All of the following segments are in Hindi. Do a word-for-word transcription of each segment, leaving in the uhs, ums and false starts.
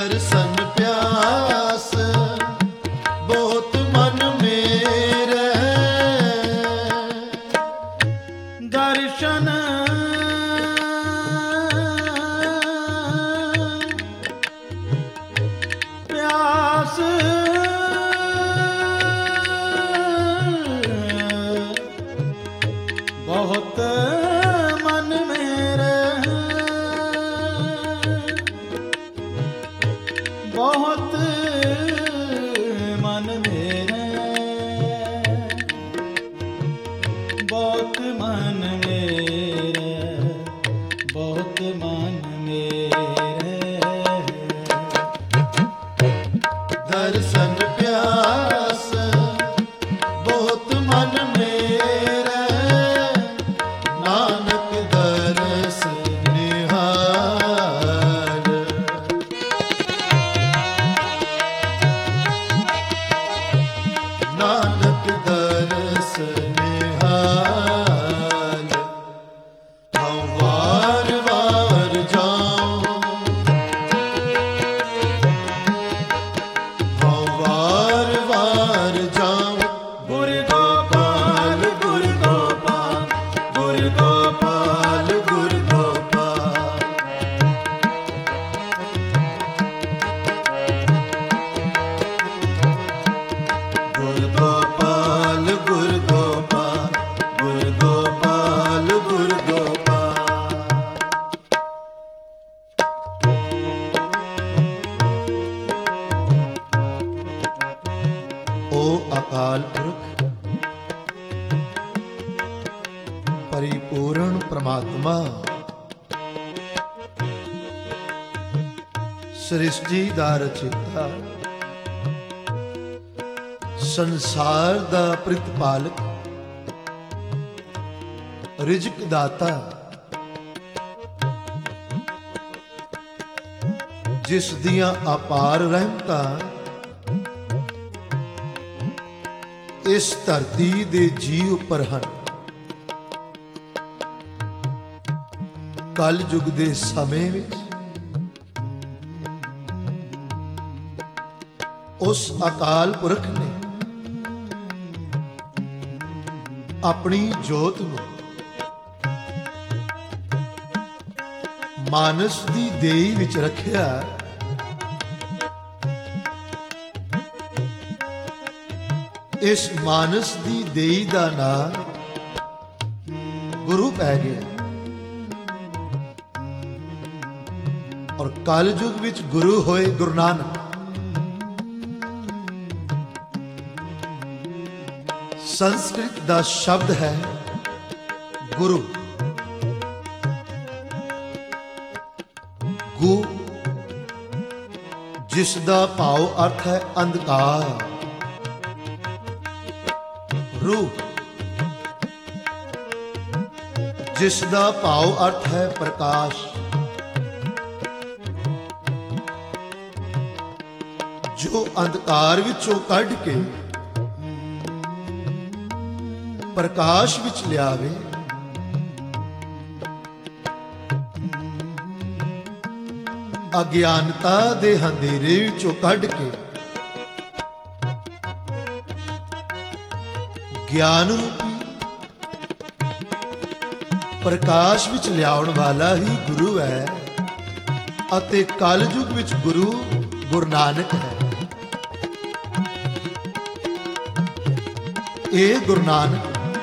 दर्शन प्यास बहुत मन मेरे, दर्शन प्यास बहुत मन मेरे, बहुत मन मेरे, बहुत मन मेरे, बहुत मन मेरे। दर्शन प्यास बहुत मन मेरे, नानक दरस निहाल। नानक दरस निहाल। हम वार वार जाऊं, हम वार वार जाऊं, गुर गोपाल गुर गोपाल गुर गोपाल गुर गोपाल। गुर गोपाल गुर गोपाल गुर गोपाल गुर गोपाल। ओ अकाल पुरख परिपूर्ण परमात्मा, सृष्टि दा रचयिता, संसार दा प्रतिपालक, रिजक दाता, जिस दियां अपार रहमतां इस धरती दे जी उपर हन। कल युग दे समय विच उस अकाल पुरख ने अपनी जोत नूं मानस दी देई विच रखिया। इस मानस दी देई दा नाम गुरु पै गया और कल युग विच गुरु होए गुरु नानक। संस्कृत दा शब्द है गुरु। गु जिस दा भाव अर्थ है अंधकार। रू जिस दा भाव अर्थ है प्रकाश। जो अंधकार विचों कढ़ के प्रकाश विच लियावे, अज्ञानता दे अंधेरे विचों कढ़ के ज्ञान रूपी प्रकाश विच लियाउण वाला ही गुरु है। अते कल युग विच गुरु गुरु नानक है। ए गुरु नानक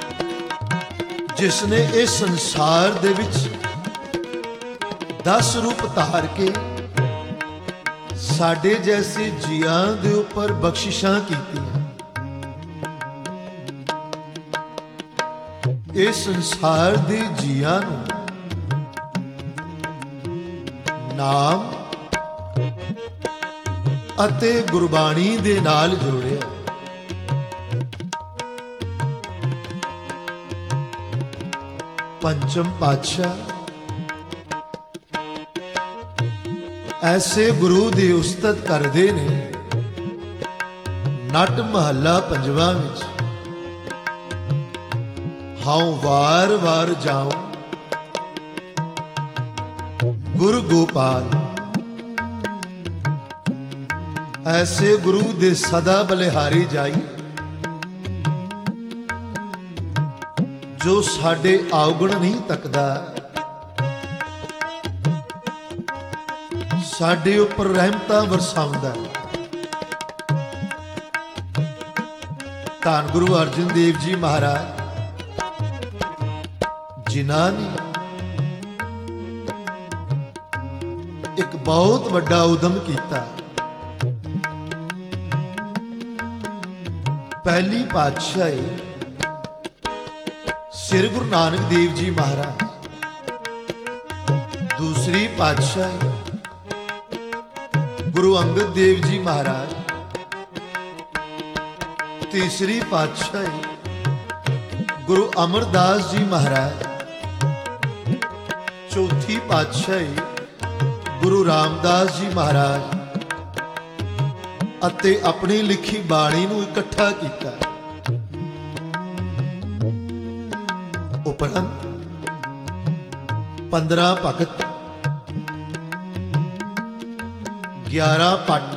जिसने इस संसार दे विच दस रूप धार के साडे जैसे जियां दे उपर बख्शिशां कीतियां। इस संसार दे जियां नूं नाम अते गुरबाणी दे नाल जोड़िया। पंचम पातशाह ऐसे गुरु दी उस्तत करदे ने। नट महला पंजवा विच हाउ वार वार जाऊं गुरु गोपाल ऐसे गुरु दे सदा बलिहारी जाई, जो साडे अवगुण नहीं तकदा, साडे उपर रहमतां वरसाउंदा। धन गुरु अर्जन देव जी महाराज जिन्हां ने एक बहुत वड्डा उदम कीता। पहली पातशाही श्री गुरु नानक देव जी महाराज, दूसरी पातशाही गुरु अंगद देव जी महाराज, तीसरी पातशाही गुरु अमरदास जी महाराज, चौथी पातशाही गुरु रामदास जी महाराज ਅਤੇ अपनी लिखी बाणी ਨੂੰ इकट्ठा ਕੀਤਾ। उपरंत पंद्रह भगत, ग्यारह पट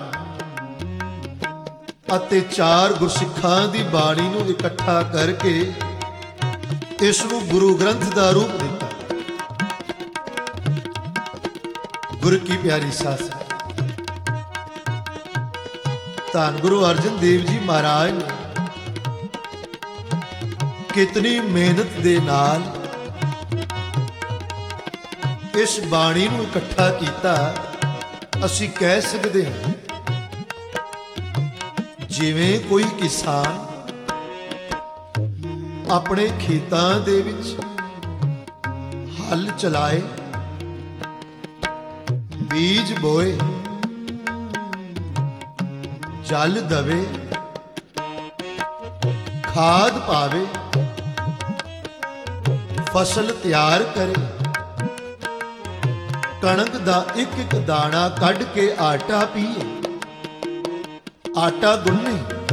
ਅਤੇ चार गुरसिखां ਦੀ ਬਾਣੀ ਨੂੰ ਇਕੱਠਾ ਕਰਕੇ ਇਸ ਨੂੰ ਗੁਰੂ ਗ੍ਰੰਥ ਦਾ ਰੂਪ ਦਿੱਤਾ। गुरु की प्यारी सास धन गुरु अर्जन देव जी महाराज ने कितनी मेहनत दे नाल इस बाणी नूं इकट्ठा कीता। असी कह सकते हैं जिवें कोई किसान अपने खेतां दे विच हल चलाए, बीज बोए, जल दवे, खाद पावे, फसल तैयार करे, कणक दा एक एक दाना कढ़ के आटा पीए, आटा गुन्ने,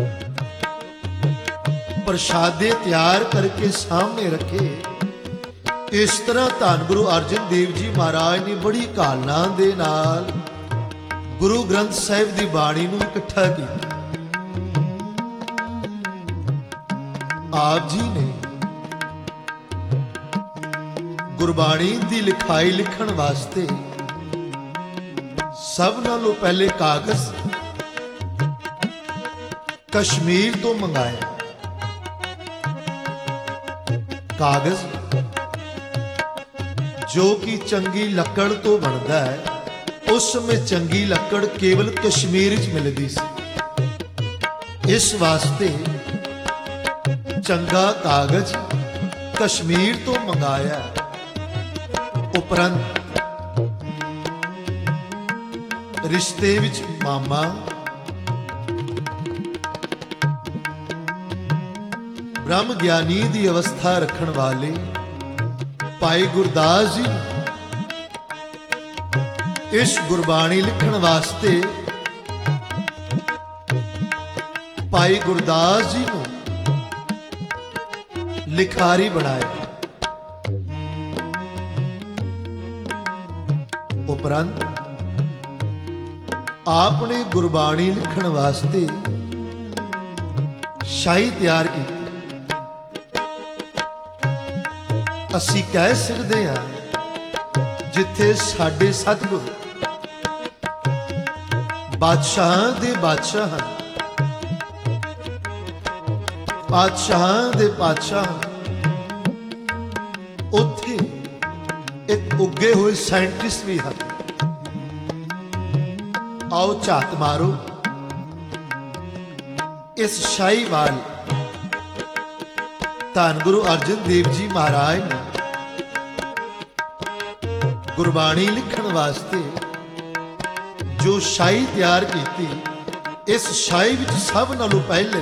प्रसादे तैयार करके सामने रखे। इस तरह धन गुरु अर्जन देव जी महाराज ने बड़ी कालना दे नाल गुरु ग्रंथ साहिब की बाणी नूं इकट्ठा किया। आप जी ने गुरबाणी की लिखाई लिखण वास्ते सब नालों पहले कागज कश्मीर तो मंगाया। कागज जो कि चंगी लकड़ तो बनता है, उस समय चंगी लकड़ केवल कश्मीर च मिलती सी। इस वास्ते चंगा कागज कश्मीर तो मंगाया। उपरंत रिश्ते विच मामा, ब्रह्म ज्ञानी की अवस्था रखण वाले भाई गुरदास जी इस गुरबाणी लिखण वास्ते भाई गुरदास जी को लिखारी बनाया। उपरंत आपने गुरबाणी लिखण वास्ते शाही तैयार की। असी कह सकते हैं जिथे साडे सतगुरु बादशाह दे बादशाह, बादशाह दे बादशाह, उत्थे एक उगे हुए साइंटिस्ट भी हैं। आओ झात मारो इस शाहीवाल धन गुरु अर्जन देव जी महाराज ने गुरबाणी लिखण वास्ते जो शाही तैयार की। इस शाही विच सब नालों पहले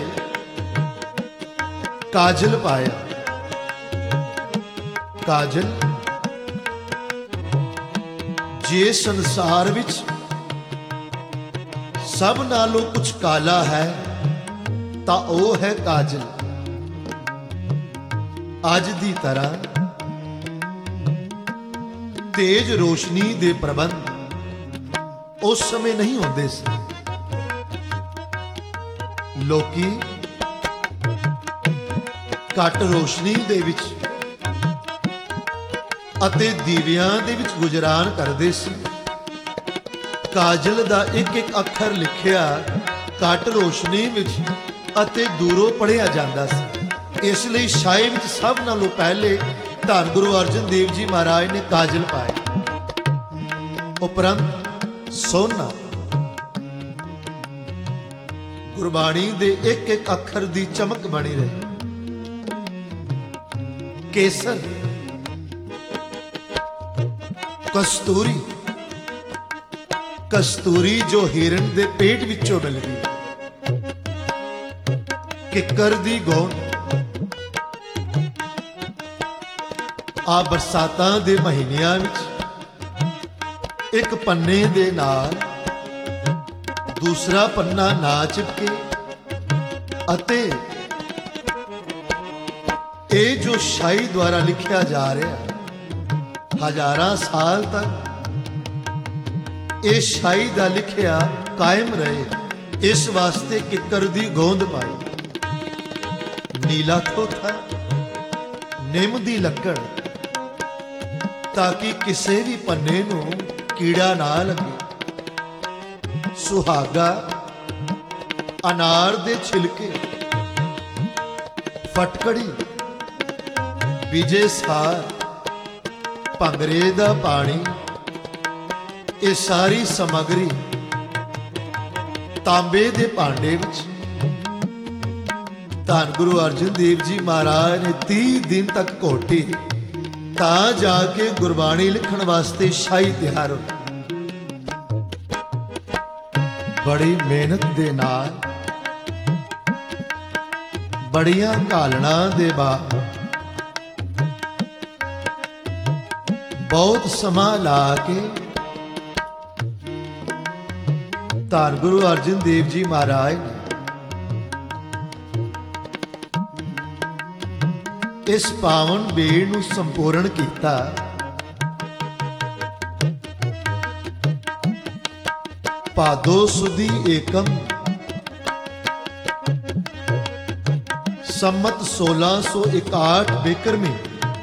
काजल पाया। काजल जे संसार विच सब नालों कुछ काला है ता ओ है काजल। अज दी तरह तेज रोशनी दे प्रबंध उस समय नहीं होंदे सी। ਲੋਕੀ ਘੱਟ ਰੋਸ਼ਨੀ ਦੇ ਵਿੱਚ ਅਤੇ ਦੀਵਿਆਂ ਦੇ ਵਿੱਚ ਗੁਜ਼ਰਾਨ ਕਰਦੇ ਸੀ। ਕਾਜਲ ਦਾ ਇੱਕ ਇੱਕ ਅੱਖਰ ਲਿਖਿਆ ਘੱਟ ਰੋਸ਼ਨੀ ਵਿੱਚ ਅਤੇ ਦੂਰੋਂ ਪੜ੍ਹਿਆ ਜਾਂਦਾ ਸੀ। ਇਸ ਲਈ ਸ਼ਾਹੀ ਵਿੱਚ ਸਭ ਨਾਲੋਂ ਪਹਿਲੇ ਧੰਨ ਗੁਰੂ ਅਰਜਨ ਦੇਵ ਜੀ ਮਹਾਰਾਜ ਨੇ ਕਾਜਲ ਪਾਏ। ਉਪਰੰਤ ਸੋਨਾ ਗੁਰਬਾਣੀ ਦੇ ਇੱਕ ਇੱਕ ਅੱਖਰ ਦੀ ਚਮਕ ਬਣੀ ਰਹੀ। ਕੇਸਰ, ਕਸਤੂਰੀ, ਕਸਤੂਰੀ ਜੋ ਹਿਰਨ ਦੇ ਪੇਟ ਵਿੱਚੋਂ ਮਿਲਦੀ, ਕਿੱਕਰ ਦੀ ਗੋਂਦ ਆ ਬਰਸਾਤਾਂ ਦੇ ਮਹੀਨਿਆਂ ਵਿੱਚ ਇੱਕ ਪੰਨੇ ਦੇ ਨਾਲ ਦੂਸਰਾ ਪੰਨਾ ਨਾ ਚਿਪਕੇ ਅਤੇ ਇਹ ਜੋ ਸ਼ਾਹੀ ਦੁਆਰਾ ਲਿਖਿਆ ਜਾ ਰਿਹਾ ਹਜ਼ਾਰਾਂ ਸਾਲ ਤੱਕ ਇਹ ਸ਼ਾਹੀ ਦਾ ਲਿਖਿਆ ਕਾਇਮ ਰਹੇ, ਇਸ ਵਾਸਤੇ ਕਿੱਕਰ ਦੀ ਗੋਂਦ ਪਾਈ। ਨੀਲਾ ਥੋਥਾ, ਨਿੰਮ ਦੀ ਲੱਕੜ, ਤਾਂ ਕਿ ਕਿਸੇ ਵੀ ਪੰਨੇ ਨੂੰ ਕੀੜਾ ਨਾ ਲੱਗੇ। ਸੁਹਾਗਾ, ਅਨਾਰ ਦੇ ਛਿਲਕੇ, ਫਟਕੜੀ, ਬੀਜੇ ਸਾਰ, ਭੰਗਰੇ ਦਾ ਪਾਣੀ, ਇਹ ਸਾਰੀ ਸਮੱਗਰੀ ਤਾਂਬੇ ਦੇ ਭਾਂਡੇ ਵਿੱਚ ਧੰਨ ਗੁਰੂ ਅਰਜਨ ਦੇਵ ਜੀ ਮਹਾਰਾਜ ਨੇ ਤੀਹ ਦਿਨ ਤੱਕ ਘੋਟੀ, ਤਾਂ ਜਾ ਕੇ ਗੁਰਬਾਣੀ ਲਿਖਣ ਵਾਸਤੇ ਸ਼ਾਹੀ ਤਿਆਰ ਹੋ। ਬੜੀ ਮਿਹਨਤ ਦੇ ਨਾਲ, ਬੜੀਆਂ ਘਾਲਣਾ ਦੇ ਬਾਅਦ, ਬਹੁਤ ਸਮਾਂ ਲਾ ਕੇ ਧੰਨ ਗੁਰੂ ਅਰਜਨ ਦੇਵ ਜੀ ਮਹਾਰਾਜ ਨੇ ਇਸ ਪਾਵਨ ਬੇੜ ਨੂੰ ਸੰਪੂਰਨ ਕੀਤਾ। ਭਾਦੋ ਸੁਦੀ ਏਕਮ ਸੰਮਤ ਸੋਲਾਂ ਸੌ ਇਕਾਹਠ ਬਿਕਰਮੀ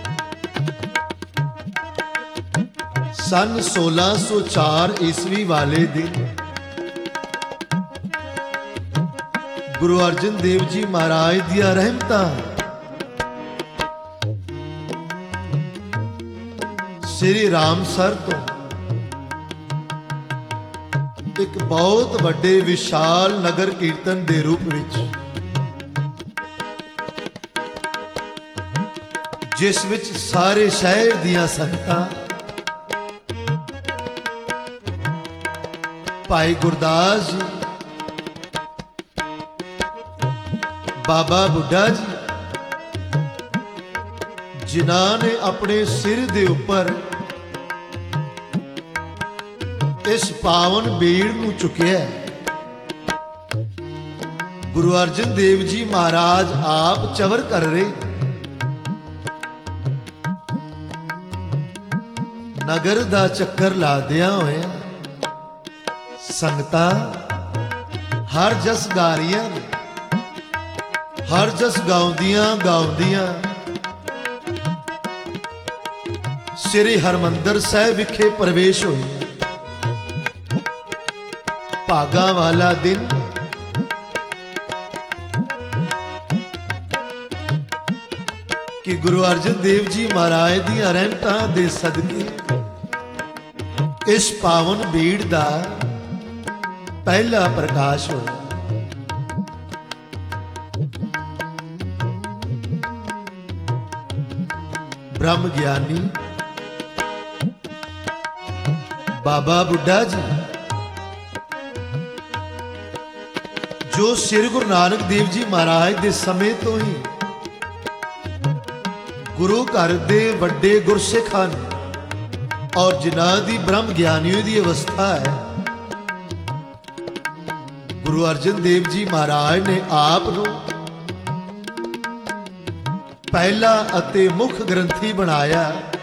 ਸਨ ਸੋਲਾਂ ਸੌ ਚਾਰ ਈਸਵੀ ਵਾਲੇ ਦਿਨ ਗੁਰੂ ਅਰਜਨ ਦੇਵ ਜੀ ਮਹਾਰਾਜ ਦੀਆਂ ਰਹਿਮਤਾਂ ਸ੍ਰੀ ਰਾਮਸਰ ਤੋਂ ਇੱਕ ਬਹੁਤ ਵੱਡੇ ਵਿਸ਼ਾਲ ਨਗਰ ਕੀਰਤਨ ਦੇ ਰੂਪ ਵਿੱਚ, ਜਿਸ ਵਿੱਚ ਸਾਰੇ ਸ਼ਹਿਰ ਦੀਆਂ ਸੰਗਤਾਂ, ਭਾਈ ਗੁਰਦਾਸ ਜੀ, ਬਾਬਾ ਬੁੱਢਾ ਜੀ, ਜਿਨ੍ਹਾਂ ਨੇ ਆਪਣੇ ਸਿਰ ਦੇ ਉੱਪਰ ਇਸ ਪਾਵਨ ਬੀੜ ਨੂੰ ਚੁੱਕਿਆ, ਗੁਰੂ ਅਰਜਨ ਦੇਵ ਜੀ ਮਹਾਰਾਜ ਆਪ ਚਵਰ ਕਰ ਰਹੇ। ਨਗਰ ਦਾ ਚੱਕਰ ਲਾਦਿਆਂ ਹੋਇਆ ਸੰਗਤਾਂ ਹਰ ਜਸ ਗਾ ਰਹੀਆਂ ਨੇ, ਹਰ ਜਸ ਗਾਉਂਦੀਆਂ ਗਾਉਂਦੀਆਂ ਸ੍ਰੀ ਹਰਮੰਦਰ ਸਾਹਿਬ ਵਿਖੇ ਪ੍ਰਵੇਸ਼ ਹੋਈ। ਭਾਗਾਂ ਵਾਲਾ ਦਿਨ ਕਿ ਗੁਰੂ ਅਰਜਨ ਦੇਵ ਜੀ ਮਹਾਰਾਜ ਦੀਆਂ ਰਹਿਮਤਾਂ ਦੇ ਸਦਕੇ ਇਸ ਪਾਵਨ ਬੀੜ ਦਾ ਪਹਿਲਾ ਪ੍ਰਕਾਸ਼ ਹੋਇਆ। ब्रह्म ज्ञानी बाबा बुड्ढा जी जो श्री गुरु नानक देव जी महाराज के समय तो ही गुरु घर दे वड्डे गुरसिख हन और जिन्हां दी ब्रह्म ज्ञानियों की अवस्था है, गुरु अर्जन देव जी महाराज ने आप नूं पहला अते मुख ग्रंथी बनाया।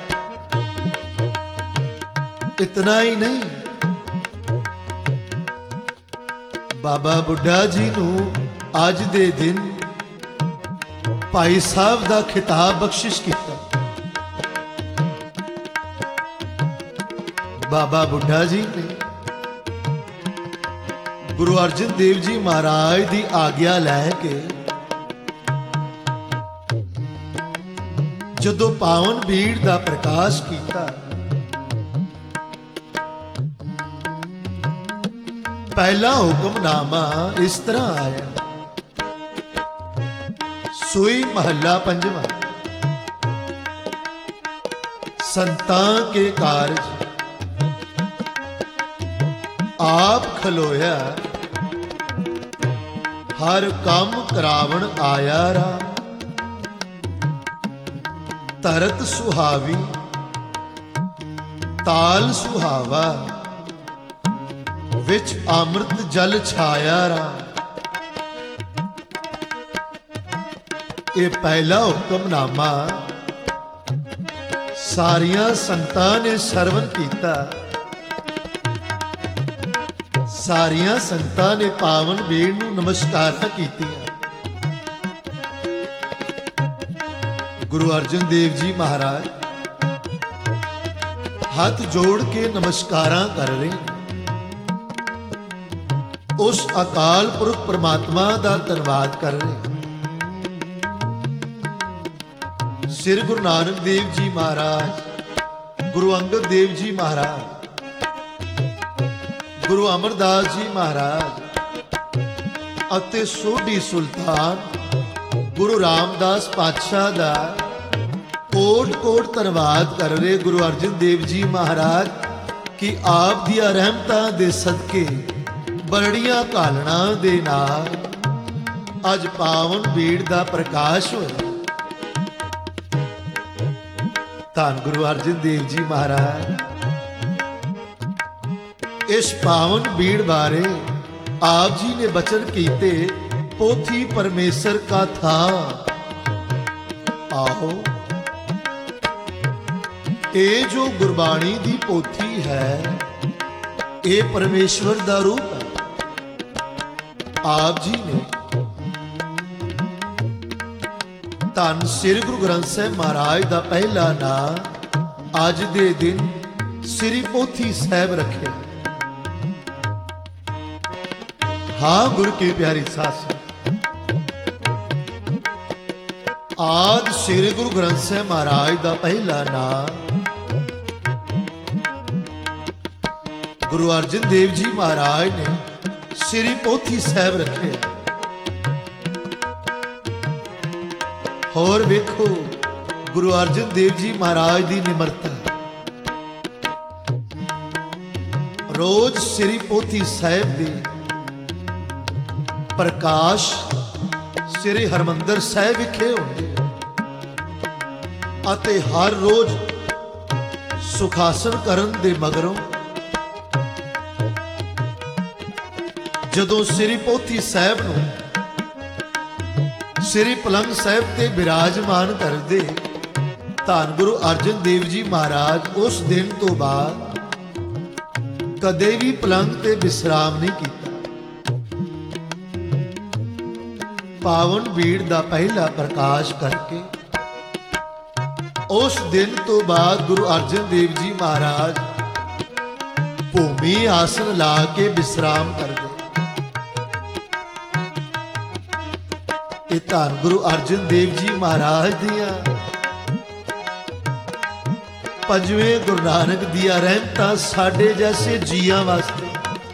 इतना ही नहीं, बाबा बुड्ढा जी नूं ਅੱਜ ਦੇ ਦਿਨ ਭਾਈ ਸਾਹਿਬ ਦਾ ਖਿਤਾਬ ਬਖਸ਼ਿਸ਼ ਕੀਤਾ। ਬਾਬਾ ਬੁੱਢਾ ਜੀ ਨੇ ਗੁਰੂ ਅਰਜਨ ਦੇਵ ਜੀ ਮਹਾਰਾਜ ਦੀ ਆਗਿਆ ਲੈ ਕੇ ਜਦੋਂ ਪਾਵਨ ਬੀੜ ਦਾ ਪ੍ਰਕਾਸ਼ ਕੀਤਾ, ਪਹਿਲਾ ਹੁਕਮਨਾਮਾ ਇਸ ਤਰ੍ਹਾਂ ਆਇਆ। सोई महला पंजवा। संतां के कारज आप खलोया, हर काम करावण आया राम। तरत सुहावी ताल सुहावा, विच अमृत जल छाया राम। ਇਹ ਪਹਿਲਾ ਹੁਕਮਨਾਮਾ ਸਾਰੀਆਂ ਸੰਤਾਂ ਨੇ ਸਰਵਨ ਕੀਤਾ। ਸਾਰੀਆਂ ਸੰਤਾਂ ਨੇ ਪਾਵਨ ਬੀੜ ਨੂੰ ਨਮਸਕਾਰਾਂ ਕੀਤੀਆਂ। ਗੁਰੂ ਅਰਜਨ ਦੇਵ ਜੀ ਮਹਾਰਾਜ ਹੱਥ ਜੋੜ ਕੇ ਨਮਸਕਾਰਾਂ ਕਰ ਰਹੇ। ਉਸ ਅਕਾਲ ਪੁਰਖ ਪ੍ਰਮਾਤਮਾ ਦਾ ਧੰਨਵਾਦ ਕਰ ਰਹੇ। श्री गुरु नानक देव जी महाराज, गुरु अंगद देव जी महाराज, गुरु अमरदास जी महाराज ਅਤੇ ਸੋਢੀ ਸੁਲਤਾਨ गुरु रामदास पातशाह ਦਾ कोट कोट धन्नवाद कर रहे गुरु अर्जन देव जी महाराज कि आप ਦੀਆਂ ਰਹਿਮਤਾਂ ਦੇ ਸਦਕੇ ਬੜੀਆਂ ਘਾਲਣਾ ਦੇ ਨਾਲ ਅੱਜ ਪਾਵਨ ਬੀੜ ਦਾ ਪ੍ਰਕਾਸ਼ ਹੋਇਆ। ਧੰਨ ਗੁਰੂ ਅਰਜਨ ਦੇਵ ਜੀ ਮਹਾਰਾਜ ਇਸ ਪਾਵਨ ਬੀੜ ਬਾਰੇ ਆਪ ਜੀ ਨੇ ਬਚਨ ਕੀਤੇ। ਪੋਥੀ ਪਰਮੇਸ਼ਰ ਕਾ ਥਾ, ਆਹੋ ਇਹ ਜੋ ਗੁਰਬਾਣੀ ਦੀ ਪੋਥੀ ਹੈ ਇਹ ਪਰਮੇਸ਼ਵਰ ਦਾ ਰੂਪ ਹੈ। ਆਪ ਜੀ ਨੇ ਧੰਨ ਸ੍ਰੀ ਗੁਰੂ ਗ੍ਰੰਥ ਸਾਹਿਬ ਮਹਾਰਾਜ ਦਾ ਪਹਿਲਾ ਨਾਮ ਅੱਜ ਦੇ ਦਿਨ ਸ੍ਰੀ ਪੋਥੀ ਸਾਹਿਬ ਰੱਖਿਆ। ਹਾਂ ਗੁਰੂ ਕੀ ਪਿਆਰੀ ਸਾਧ, ਆਦ ਸ੍ਰੀ ਗੁਰੂ ਗ੍ਰੰਥ ਸਾਹਿਬ ਮਹਾਰਾਜ ਦਾ ਪਹਿਲਾ ਨਾਮ ਗੁਰੂ ਅਰਜਨ ਦੇਵ ਜੀ ਮਹਾਰਾਜ ਨੇ ਸ੍ਰੀ ਪੋਥੀ ਸਾਹਿਬ ਰੱਖਿਆ। और वेखो गुरु अर्जन देव जी महाराज की निमरता। रोज श्री पोथी साहिब की प्रकाश श्री हरमंदर साहिब विखे होंगे अते हर रोज सुखासन करन दे मगरों जदों श्री पोथी साहिब नूं श्री पलंग साहिब ते विराजमान करदे धन गुरु अर्जन देव जी महाराज उस दिन तो बाद कदे भी पलंग ते विश्राम नहीं किया। पावन बीड़ दा पहला प्रकाश करके उस दिन तो बाद गुरु अर्जन देव जी महाराज भूमि आसन ला के विश्राम करदे। धन गुरु अर्जन देव जी महाराज दिया पंजवें गुरु नानक दिया रहमतां साडे जैसे जियां वास्ते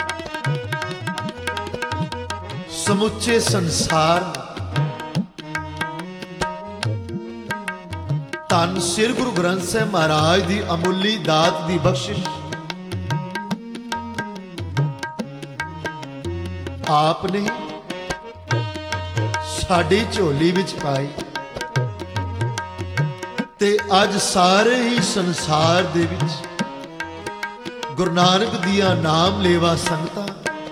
समुचे संसार धन श्री गुरु ग्रंथ साहिब महाराज दी अमुली दात दी बख्शिश आपने साडी झोली विच पाई ते अज सारे ही संसार दे विच गुरु नानक दिया नाम लेवा संगतां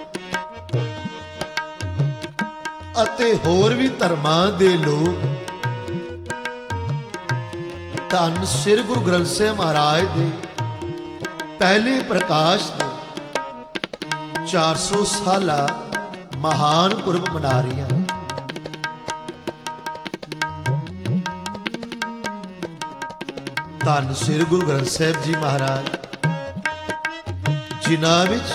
अते होर भी धर्मां दे लोग धन श्री गुरु ग्रंथ साहिब महाराज दे पहले प्रकाश दे चार सौ साला महान पुरब मना रही हैं। ਧੰਨ ਸ੍ਰੀ ਗੁਰੂ ਗ੍ਰੰਥ ਸਾਹਿਬ ਜੀ ਮਹਾਰਾਜ ਜਿਨ੍ਹਾਂ ਵਿੱਚ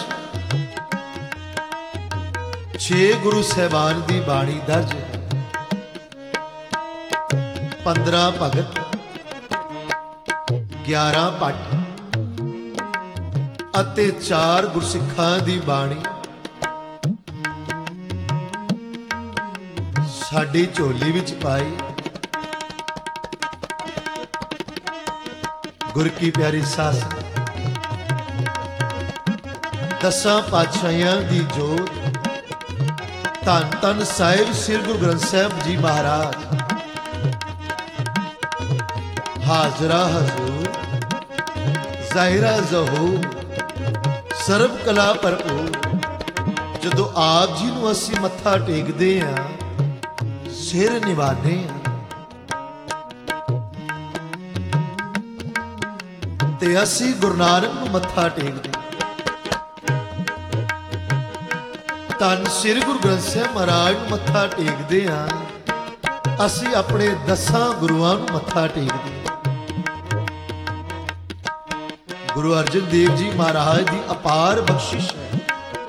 ਛੇ ਗੁਰੂ ਸਾਹਿਬਾਨ ਦੀ ਬਾਣੀ ਦਰਜ ਹੈ। ਪੰਦਰਾਂ ਭਗਤ, ਗਿਆਰਾਂ ਭੱਟ ਅਤੇ ਚਾਰ ਗੁਰਸਿੱਖਾਂ ਦੀ ਬਾਣੀ ਸਾਡੀ ਝੋਲੀ ਵਿੱਚ ਪਾਈ। ਗੁਰ ਕੀ ਪਿਆਰੀ ਸਾਸ ਦਸਾਂ ਪਾਤਸ਼ਾਹਾਂ ਦੀ ਜੋਤ ਧੰਨ ਧੰਨ ਸਾਹਿਬ ਸ੍ਰੀ ਗੁਰੂ ਗ੍ਰੰਥ ਸਾਹਿਬ ਜੀ ਮਹਾਰਾਜ ਹਾਜ਼ਰਾ ਹਜ਼ੂਰ ਜ਼ਾਹਿਰਾ ਜ਼ਹੂਰ ਸਰਬ ਕਲਾ ਭਰਪੂਰ। ਜਦੋਂ ਆਪ ਜੀ ਨੂੰ ਅਸੀਂ ਮੱਥਾ ਟੇਕਦੇ ਹਾਂ, ਸਿਰ ਨਿਵਾਉਂਦੇ ਹਾਂ, ਤੇ ਅਸੀਂ ਗੁਰੂ ਨਾਨਕ ਨੂੰ ਮੱਥਾ ਟੇਕਦੇ ਹਾਂ। ਧੰਨ ਸ੍ਰੀ ਗੁਰੂ ਗ੍ਰੰਥ ਸਾਹਿਬ ਮਹਾਰਾਜ ਨੂੰ ਮੱਥਾ ਟੇਕਦੇ ਹਾਂ, ਅਸੀਂ ਆਪਣੇ ਦਸਾਂ ਗੁਰੂਆਂ ਨੂੰ ਮੱਥਾ ਟੇਕਦੇ ਹਾਂ। ਗੁਰੂ ਅਰਜਨ ਦੇਵ ਜੀ ਮਹਾਰਾਜ ਦੀ ਅਪਾਰ ਬਖਸ਼ਿਸ਼ ਹੈ,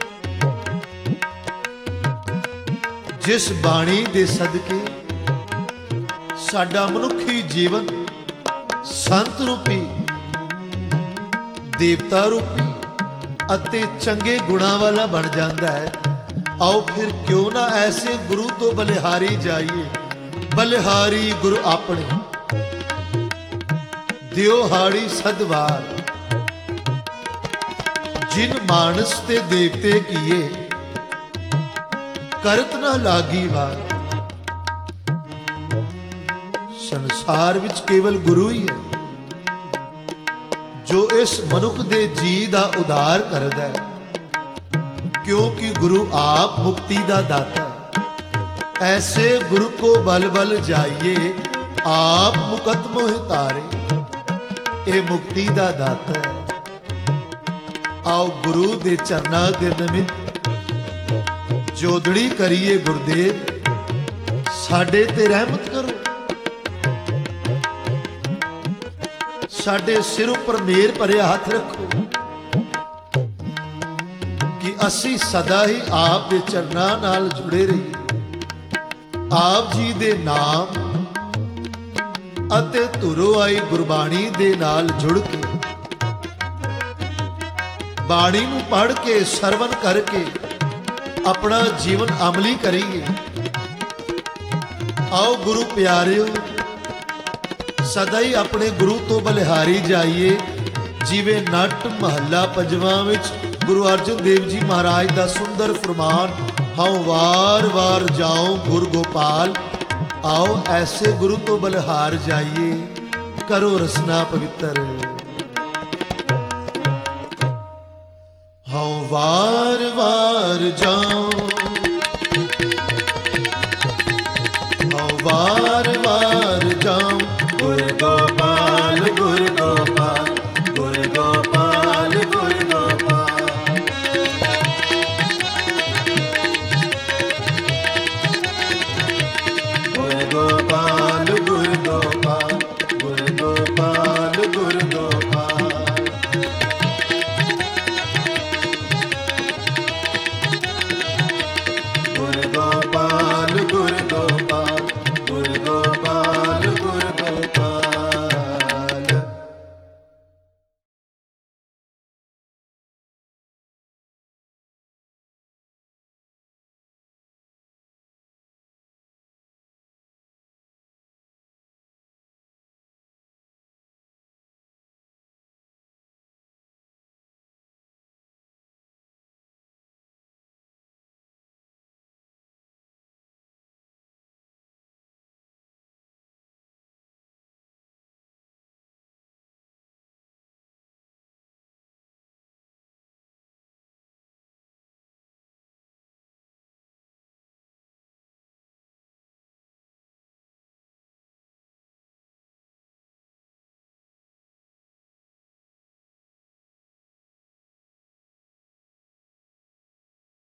ਜਿਸ ਬਾਣੀ ਦੇ ਸਦਕੇ ਸਾਡਾ ਮਨੁੱਖੀ ਜੀਵਨ ਸੰਤ ਰੂਪੀ, ਦੇਵਤਾ ਰੂਪੀ ਅਤੇ ਚੰਗੇ ਗੁਣਾਂ ਵਾਲਾ ਬਣ ਜਾਂਦਾ ਹੈ। ਆਓ ਫਿਰ ਕਿਉਂ ਨਾ ਐਸੇ ਗੁਰੂ ਤੋਂ ਬਲਿਹਾਰੀ ਜਾਈਏ। ਬਲਿਹਾਰੀ ਗੁਰੂ ਆਪਣੇ ਦਿਓ ਹਾੜੀ ਸਦਵਾਰ, ਜਿਨ ਮਾਨਸ ਤੇ ਦੇਵਤੇ ਕੀਏ ਕਰਤ ਨਾ ਲਾਗੀ ਵਾਰ। ਸੰਸਾਰ ਵਿੱਚ ਕੇਵਲ ਗੁਰੂ ਹੀ ਹੈ ਜੋ ਇਸ ਮਨੁੱਖ ਦੇ ਜੀ ਦਾ ਉਧਾਰ ਕਰਦਾ ਹੈ, क्योंकि गुरु आप मुक्ति दा दाता है। ऐसे गुरु को बल बल जाइए, आप मुकत मोह तारे, ये मुक्ति दा दाता है। आओ गुरु दे चरना दे निमित्त जोदड़ी करिए गुरदेव, साडे ते रहमत करो, साडे सिर उपर मेर भरिया हथ रखो कि ਅਸੀਂ ਸਦਾ ਹੀ ਆਪ ਦੇ ਚਰਨਾਂ ਨਾਲ ਜੁੜੇ ਰਹੀਏ। ਆਪ ਜੀ ਦੇ ਨਾਮ ਅਤੇ ਧੁਰੋਂ ਆਈ ਗੁਰਬਾਣੀ ਦੇ ਨਾਲ ਜੁੜ ਕੇ, ਬਾਣੀ ਨੂੰ ਪੜ੍ਹ ਕੇ ਸਰਵਨ ਕਰਕੇ ਆਪਣਾ ਜੀਵਨ ਅਮਲੀ ਕਰੀਏ। ਆਓ ਗੁਰੂ ਪਿਆਰਿਓ, ਸਦਾ ਹੀ ਆਪਣੇ ਗੁਰੂ ਤੋਂ ਬਲਿਹਾਰੀ ਜਾਈਏ। ਜਿਵੇਂ ਨੱਟ ਮਹੱਲਾ ਪੰਜਵਾਂ ਵਿੱਚ गुरु अर्जन देव जी महाराज का सुंदर फरमान, हाँ वार वार जाओ गुर गोपाल। आओ ऐसे गुरु तो बलिहार जाइए, करो रसना पवित्र। हाँ वार वार जाओ